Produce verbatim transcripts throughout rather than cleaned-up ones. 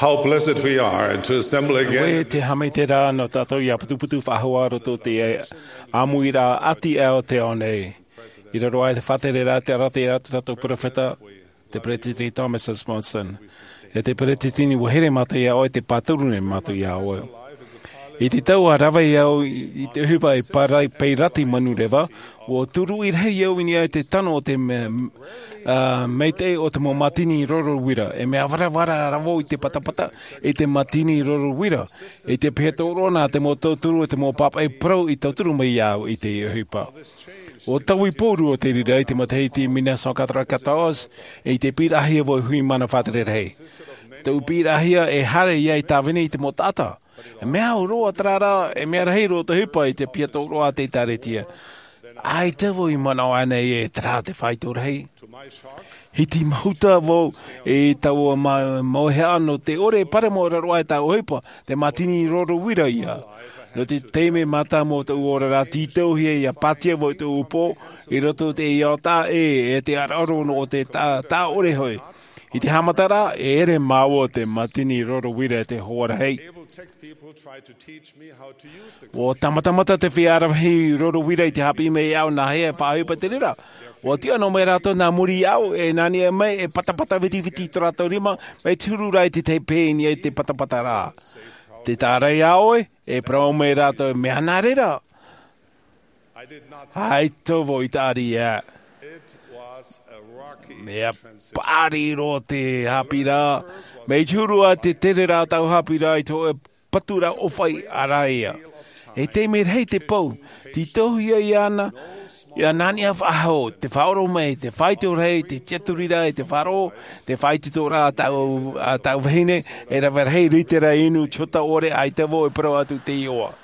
how blessed we are to assemble again. We te hame te rā no tātou ia putuputu whahua roto te amuira ati eo te onei. I raro ai te whatere rā te arate rā tātou profeta, te Pretiti Thomas Smonson. E te Pretitini wahere mata ia oe te paturune mata ia oe. I te tau a rawa i au i te hupa i parai peirati manu rewa, o turu i rei au ini ai te tano o te me, uh, meitei o te mo matini roro wira. E mea wara wara rawo i te patapata i te matini roro wira. I te peto rona te mo tauturu e te mo papa e pro i tauturu mai au i te hupa. O tau i pōru o te rira i te mateiti mina sokatara kataos e i te pirahia voi hui mana whatere rei. Tau pirahia e hare ia i tāwene i te mo tata. E mea o roa tarara, e mea rahi roa te hupa i te piato roa te taretia. Ai tewo i mana o anei e tara te whaito rei. Hiti mahuta vo e tau a mohe ano te ore pare mo raroa e tau hupa, te matini roro wira ia. No te teime mata mo te uora rā titau hia ia patia vo te upo, i roto te iota e, e te araro no o te tā, tā ore hoi. I te hamatara, e ere māua te matini roro wira te hoara hei. O tamatamata te whiarahi roro wira i te hapi mei au nā hea whāhupa te rira. O tia no mei rato nā muri au e nani e mei e patapata viti viti tōrato rima mei turu rai te te pēni e te patapata rā. Te tārei aoe e prau mei rato e mea nā rira. Hai tovo i tāri ea. Mea pāri ro te hapira. Mei churua te tere rā tau hapira i tō e patura o whai araia. E te me rei te pou. Ti tohia i ana. Ia nani a whahau. Te whaoro mei. Te whaito rei. Te cheturira e te wharo. Te whaitito rā tau, tau wahine. E rawa rei ritera inu chota ore ai te wo e pro atu te ioa.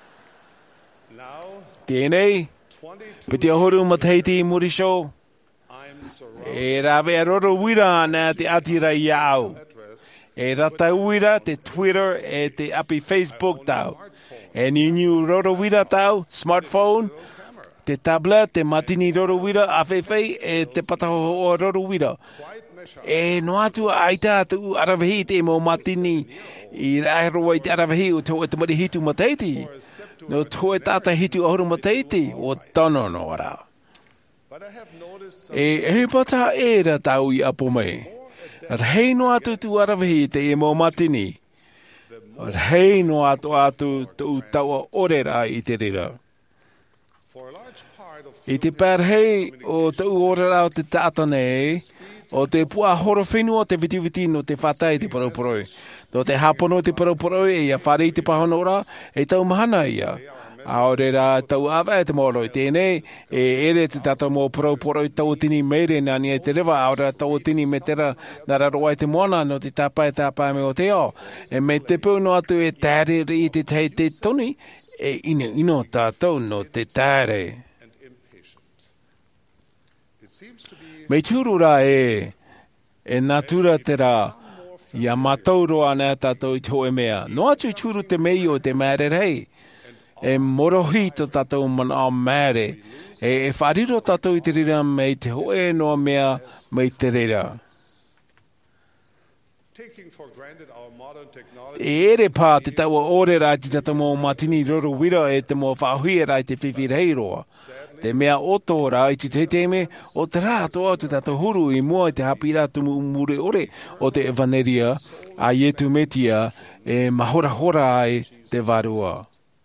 Tēnei. Piti ahoru mateiti i murisho. E rawe a roro wira nā te atira i au. E rata wira te Twitter e te api Facebook tau. E ni niu roro wira tau, smartphone, te tablet, te matini roro wira, awhewhei e te pataho o roro wira. E no atu aita atu arawahi te mo matini i rairoa i te arawahi o tō e te mari hitu mateiti. No tō e tata hitu ahuru mateiti o tono no ara. E he pata e ra tau i apo mei. Rei no atu tu arawahi te e mo matini. Rei no atu atu tu taua orera i te rira. I te pērhei o tau orera o te tata nei, o te pua horo whenua te vitiviti no te whatai te paraporoi. No te hapono te paraporoi e ia whare i te pahonora e tau mahana ia. Aore rā tau awa e te moro i tēnei, e ere te tata mō paraporoi tau tini meire nani e te rewa, aore tau tini me tera nara roa i te moana no te tapa e tapa me o te o. E me te pū no atu e tāre i te tei te toni, e ino ino tātou no te tāre. Me tūru rā e, e natura te rā, ia matauro ana tātou i tō e mea. No atu tūru te mei o te mēre rei. E morohi to tātou mana o mēre. E, e whariro tātou i te rira mei te hoe noa mea mei te rira. E ere pā te taua ore rā te tata mō matini roro wira e te mō whahuia rā te whiwhirei roa. Te mea oto rā i te te teme o te rā toa te tata huru i mua i te hapi rā tumu umure ore o te evaneria a ietu metia e mahora hora ai te varua.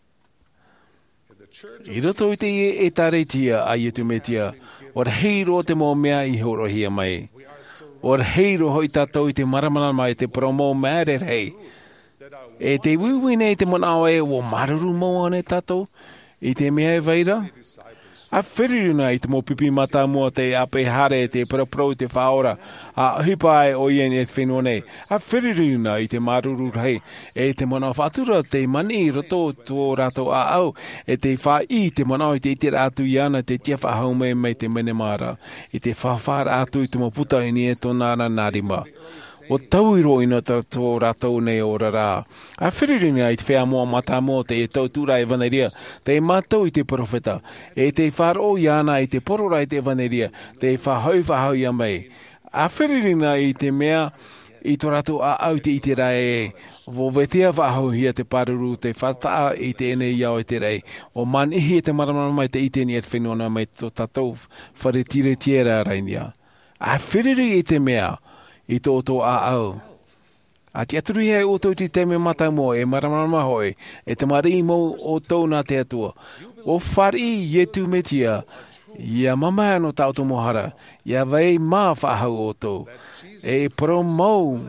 I roto i te e, e taretia a ietu metia o heiro te mō mea i horohia mai. O heiro hoi tātou i te maramana mai te promo mēre rei. E te wiwine i te manawa e o maruru mau ane tātou i te mea e vaira. A whiriruna i te mō pipi mata mua te ape hare te parapro te whaora. A hipai o ien e whenua nei. A whiriruna i te maruru rei. E te mana whatura te mani roto tō rato a au. E te wha i te mana i te iti rātu i ana te tia whahau mei mei te mene mara. I te whawhara atu i te mō puta i ni e tō nāna nārima. O tauiro ina tō rātou nei o rara. A whiririna i te whea mua mata mua te e tautura e vaneria, te e mātou i te profeta, e te wharo i ana i te porora i te vaneria, te e whahau whahau i a mei. A whiririna i te mea, I tō ratu a au te iti rai e. Vo vetia wahau hia te paruru te whataa i te ene iau e te rei. O manihi e te maramana mai te iti ni e te whenua mai tō tatou whare tire tiera rainia. A whiriri i te mea i tō tō a au. A te aturi hei o tō ti te me mata mo e maramana hoi e te mari mo o tō nā te atua. O whari i etu me tia ia mama no tau tō mohara. Ia vei mā whahau o tō. E pro mau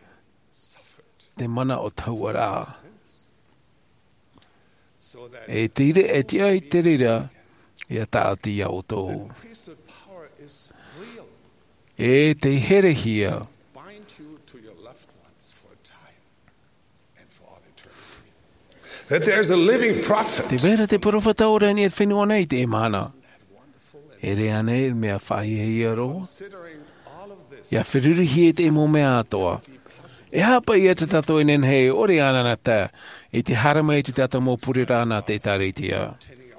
te mana o tau ara. E tire e tia i te rira ia tāti au tō. E te here hia. That there's a living prophet. Te vera te profeta ora ni e whenua nei te emana. E rea nei mea whahi hei aro. Ia whiriri hi e te emo mea atoa. E hapa ia te tato inen hei ore ana na ta. E te harama e te tato mō puri rāna te taritia.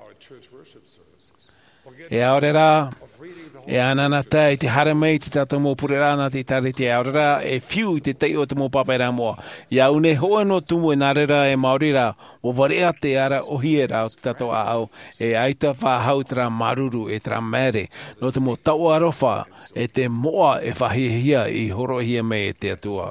E aore rā. E anana ta e te haramei te tato mō pure rāna te tari te aurera e whiu i te tei o te mō papaira moa. Ia une hoa no tumu e nārera e maorira o varea te ara o hiera o te tato a au e aita whahau tra maruru e tra mere no te mō tau arofa e te moa e whahihia i horohia me e te atua.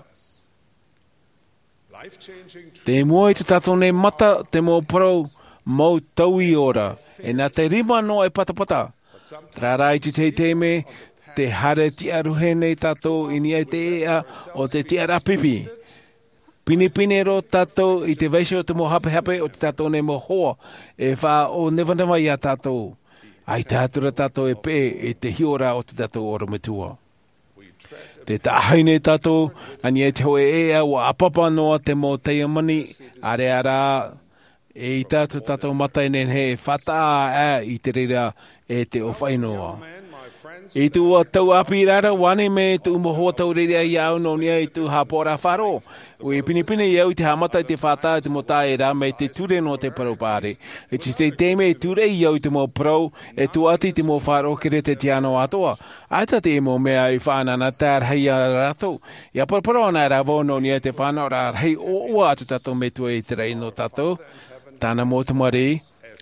Te mua i te tato ne mata te mō pro mō tau i ora e nā te rima no e patapata. Trarai te te teme, te hare ti aruhe nei tato ini ai te ea o te ti arapipi. Pini pini ro tato i te veisho te mo hape hape o te tato ne mo hoa e wha o newa newa ia tato. Ai tātura tato e pe e te hiora o te tato ora metua. Te tahaine tato, ani e te hoe ea o apapa noa te mo teia mani, are ara e i tātou tātou mata i nen he whataa e i te rira e te o whainoa. I tu o tau api rara wane me tu moho tau rira i au no nia i tu hapora wharo. O e pinipine i au i te hamata i te whataa i te mota e rā me te ture no te paropare. E ti te teme e ture i au i te mo prau e tu ati te mo wharo kere te tiano atoa. Aita te mo mea i whanana tār hei a rato. Ia parparo ana ravo no nia te whanau rā hei o ua atu tato me tu e te rei no tato. Tāna mō te mari.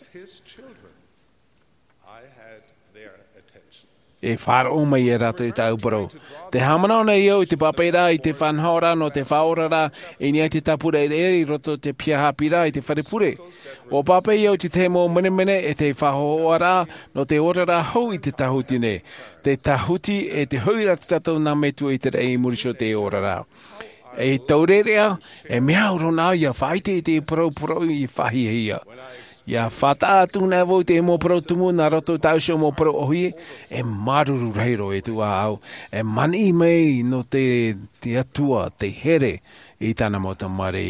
E whāro mai e rato i tāu bro. Te hamana ona i au i te papeira i te whanhaora no te whaorara e nia te tapura e re i roto te piahapira i te wharepure. O pape i au te te mō mene mene e te whahoara no te orara hou i te tahutine. Te tahuti e te hauira te tatou nā metu i te rei muriso te orara. E taurerea, e mea uro nā ia whaite i te pro pro i whahihia. Ia whata atu nā vau te mo pro tumu nā roto tausio mo pro ohi, e maruru reiro e tu a au. E mani mei no te, te atua, te here i tāna mo te mare.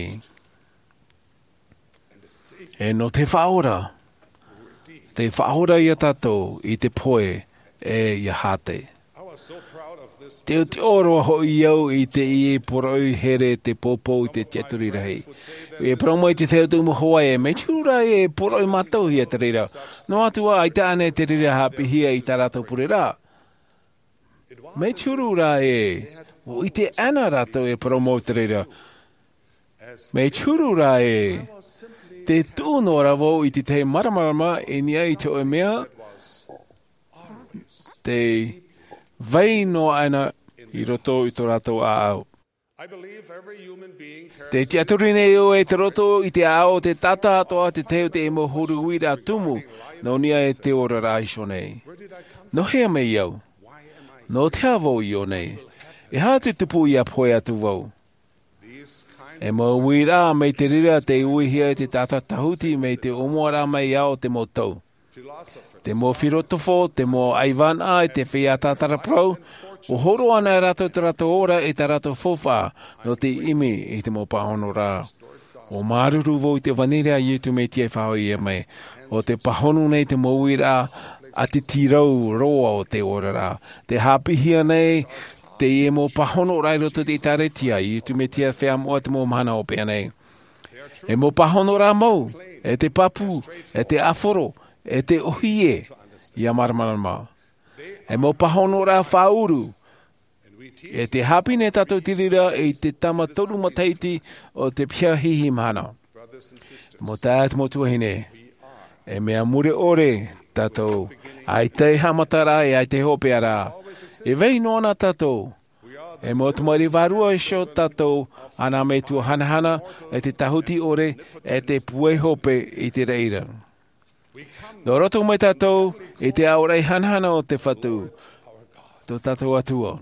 E no te whaora, te whaora i a tatou i te poe e ia hate. Te te oro ho i au i te i e porau here te popo i te teturi rahi. E promo i te teo tu mohoa e me chura e porau matau hi e te rira. No atua ai tāne te rira hapi hia i tā rato pure rā. Me churu rā e, o i te ana rato e promo te rira. Me churu rā e, te tūno ravo i te te maramarama e nia i te o mea, te vai no ana i roto i tō rato a au. Te te aturine o e te roto i te ao te tata atoa te teo te emo huru huira tumu no nia e te ora raiso nei. No hea me iau. No te avo i o nei. E hā te tupu i a poe atu vau. E mo uira me te rira te uihia te tata tahuti me te omoara mai ao te motou. Te mo firotofo, te mo aivana e te whia tātara prau, o horo ana e rato te rato ora e te rato fofa no te imi i te mo pahono rā. O maruru vo i te vanirea i tu me tie whao i e mei. O te pahono nei te mo uira a te tirau roa o te ora rā. Te hapihia nei, te i e mo pahono rai roto te taretia i tu me tie whea moa te mo mana o pia nei. E mo pahono rā mau, e te papu, e te aforo, e te ohie, ia maramarama. E mo pahono rā whauru, E te hapine tātou tirira e te tama toru mataiti o te pia hihi mana. Mo tāt mo tuahine. E mea mure ore tātou. Ai te hamatara e ai te hopeara. E vei noana tātou. E mo tumari varua e sho tātou. Ana me tua hanahana e te tahuti ore e te pue hope i te reira. No roto mai tātou e te aurei hanahana o te whatu. Tō tātou atua.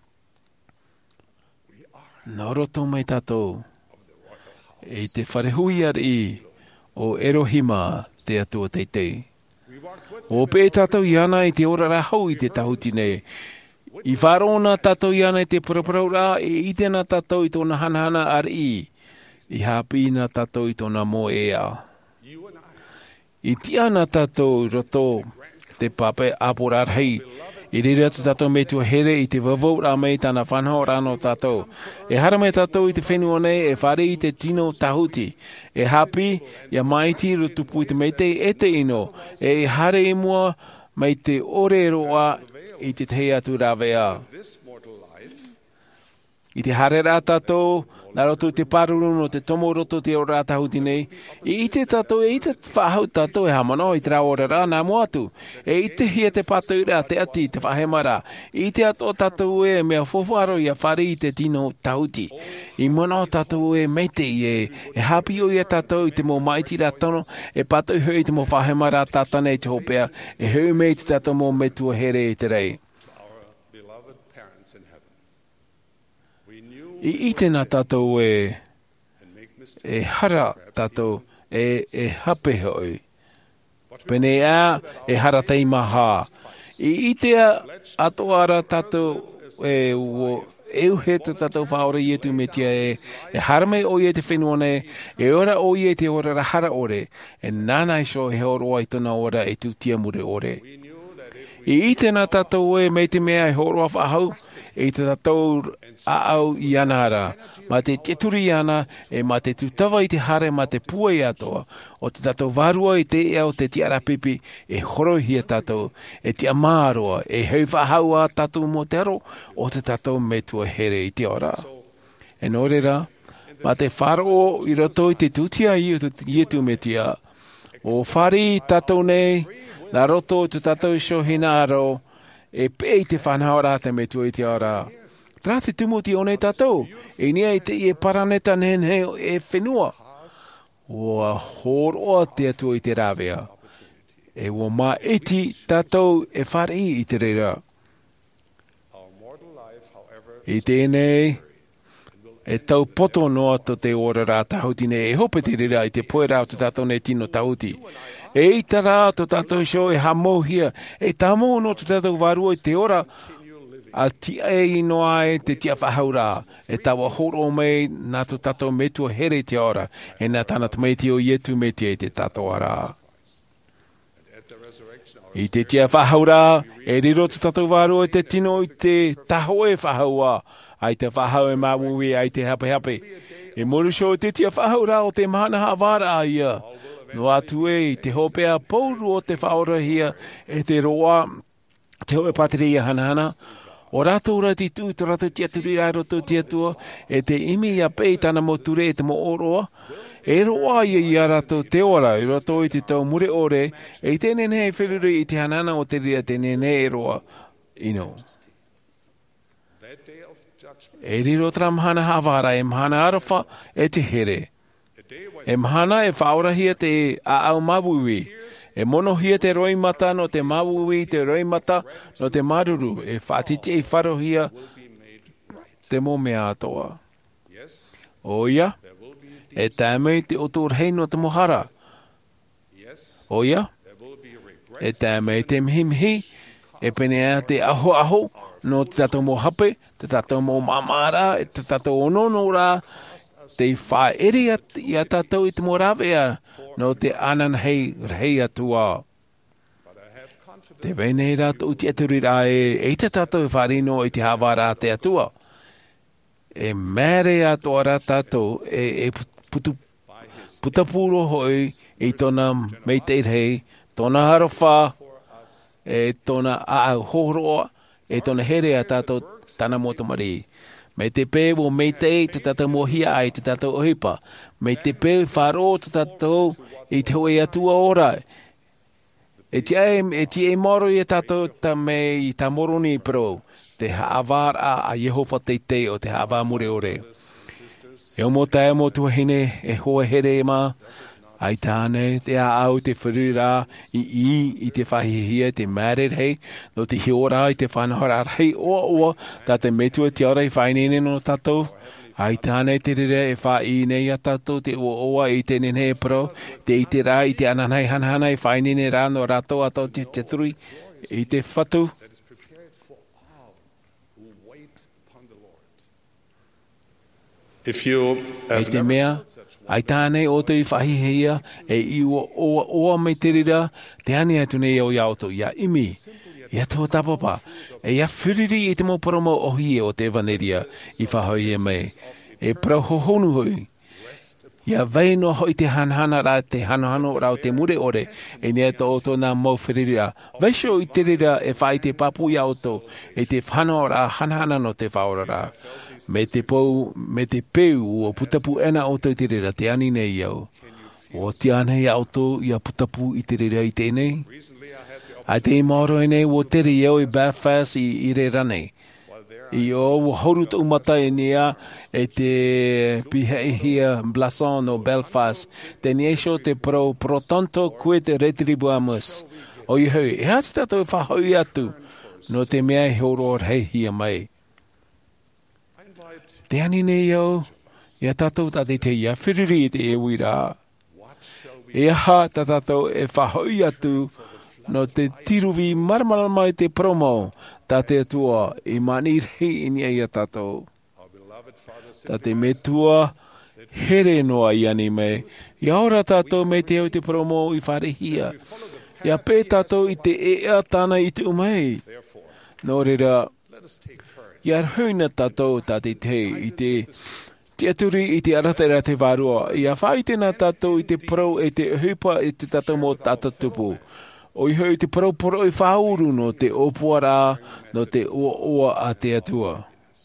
No roto mai tātou e te wharehui ari o Erohima te atua teitei. O pē tātou iana i te ora rahau i te tahuti nei. I wharona tātou iana i te purapraura e i tēnā tātou i tōna hanahana ari. I hāpina tātou i tōna mo ea. I tiana tātou roto te pape aporar hei. I rira te tātou me tua here i te wawau rā mei tāna whanau rāno tātou. E hara me tātou i te whenua nei e whare i te tino tahuti. E hapi, ia maiti rutupu i te meitei e te ino. E hare i mua mei te ore roa i te te atu rāwea. I te hare rā tātou, nā roto te paruru no te tomo roto te o rā tahuti nei. I i te tātou, e i te whahau tātou e hamano i te rā ora rā nā moatu. E i te hia te patou rā te ati te whahemara. I te ato tātou e mea whowharo i a whare i te tino tahuti. I mono tātou e meite i e, e hapi o i a tātou i te mō maiti rā tono, e patou hui te mō whahemara tātane i te hopea, e hui mei te tātou mō metua here i te rei. I i tēnā tātou e, e hara tātou e, e hape hoi. Pene ea e hara tei maha. I i te atoara tātou e o eu he te tātou whaora i etu me tia e, e harame o i e te whenua nei, e ora o i e te ora rahara ore, e nāna i so he horoa i tōna ora e tu tia mure ore. I i tēnā tātou e mei te mea e horoa whahau, e te tātou aau i anara, ma te teturi ana, e ma te tutawa i te hare ma te pua i atoa, o te tātou varua i te ea o te tiara pipi, e horohia tātou, e te amāroa, e hei whahau a tātou mo te aro, o te tātou me tua here i te ora. E nō reira, ma te wharo i roto i te tutia i etu me tia, o whari tātou nei, nā roto i te tātou sho hina aro, e pei te whanau rā te me tua i te ora. Trā te tumuti o nei tātou, e nia i te i e paraneta nene e whenua. Ua horoa te atua i te rāwea. E ua mā iti tātou e whare i te reira. I tēnei, e tau poto noa to te ora rā tahuti nei, e hope te reira i te poe rā o te tātou nei tino tahuti. E i tā rā to tātou show e hamohia, e tāmo no to tātou varua i te ora, a tia e inoa e te tia whahaura, e tawa horo mei nā to tātou metua here te ora, e nā tāna tumeiti o ietu metia i te tātou ara. I te tia whahaura, e riro to tātou varua i te tino i te taho e whahaua, ai te whahau e mawui ai te hape hape. E muru show te tia whahaura o te mahana hawara a ia. No atu e te hopea pouru o te whaora hia e te roa te hoe pateria hanahana. O rato rati tū te rato tiaturi ai roto tiatua e te imi a pei tana mo ture e te mo oroa. E roa ia i a rato te ora i roto i te tau mure ore e te nene e whiruri i te hanana o te ria te nene e roa ino. E riro tra mhana hawara e mhana arafa e te here. E mhana e whaorahia te aau mawui. E monohia te roimata no te mawui, te roimata no te maruru. E whatiti e wharohia te mo mea atoa. Oia, e tāmei te otor hei no te mohara. Oia, e tāmei te mhimhi, e penea te aho aho no te tatou mo hape, te tatou mo mamara, te tatou onono rā, te whaere i a tātou i te morawea no te anan hei rei atua. Te weinei rātou ti aturi rā e, e te tātou wharino i te hawa rā te atua. E mere atua rā tātou e, e putu, putapuro hoi i tōna meitei rei, tōna harawha, e tōna aau horoa, e tōna here a tātou tana mo te mari. Me te pē o me te te tata mohia ai te tata ohipa. Me te pē wharo te tata i te hoe atua ora. E ti e ti e moro i tata ta me i ta moroni pro. Te haawar a a Yehova te te o te haawar mure ore. E o mo tae mo tuahine e hoa here ma. Ai tāne te au te whirira i i i te whahihia te married hei no te hiora i te whanahora hei oa oa ta te metua te ora i whainene no tatou. Ai tāne te rere e wha i nei a tatou te oa oa i te nene e pro te i te rā i te ananai hanahana i whainene rā no rato ato te te turi i te whatu. If you Ai te mea, ai tāne o te whahihia e i o oa oa me te rira, te ane atu nei o iauto, ia imi, ia tō tapapa, e ia whiriri i te mo promo ohi o te vaneria i whahoi e mei, e prauhohonu hui. Ia vei no hoi te hanhana rā te hanohano rau te mure ore, e nea tō oto nā mau whirira. Veisho i te rira e whai te papu iauto, e te whano rā hanhana no te whaora rā. Me te pou, me te peu o putapu ena o te te rira te ani nei au. O te anei auto i a putapu i te rira i tēnei. A te maoro e nei o te ri au i Belfast i, i re ranei. I o horu tu umata e nia e te pihehia blason o Belfast. Te niesho te pro protonto kue te retribuamus. O i hui, e hats tato e whahoi atu. No te mea i horo hei hia mai. Te ani nei au, ia tātou tate te ia whiriri te e wira. E aha ta tātou e whahoi atu no te tiruvi maramara mai te promo ta te atua i mani rei ini ia tātou. Ta te metua here noa i ani mei. Ia ora tātou me te au te promo i wharehia. Ia pē tātou i te ea tāna i te umei. Nō reira, ia huina tātou tā te te i te te aturi i te aratera te wārua. Ia whai tēnā tātou i te pro e te hupa i te tātou mō tātatupu. O i hui te pro pro i whauru no te opuara no te oa oa a te atua.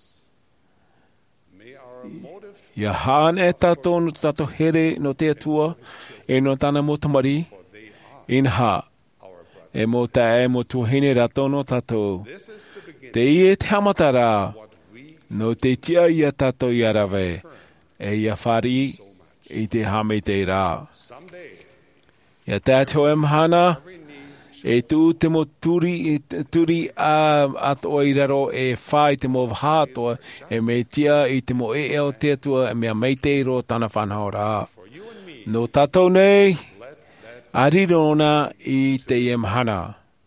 Ia hāne tātou no tātou here no te atua e no tāna mō tamari. Inha, e mō tae mō tuahine rato no tātou. Te ie te hamatara, no te tia ia tātou i arawe, e ia whari i te hame te rā. Ia tātou e mhana, e tū te mo turi, turi a atoa i raro e whai te mo whātoa, e me tia i te mo e eo te atua, e mea meiteiro tāna whanau rā. No tātou nei, arirona i te e mhana.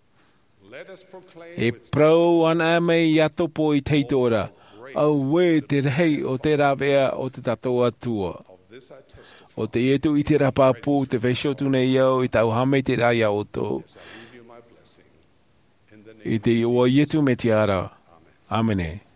E prau ana me i atopo i teitora, au we te rei o te rawea o te tatou atua. O te etu i te rapapu, te wheshotu nei au, i tau hame te rai auto. I te ua ietu me te ara. Amene.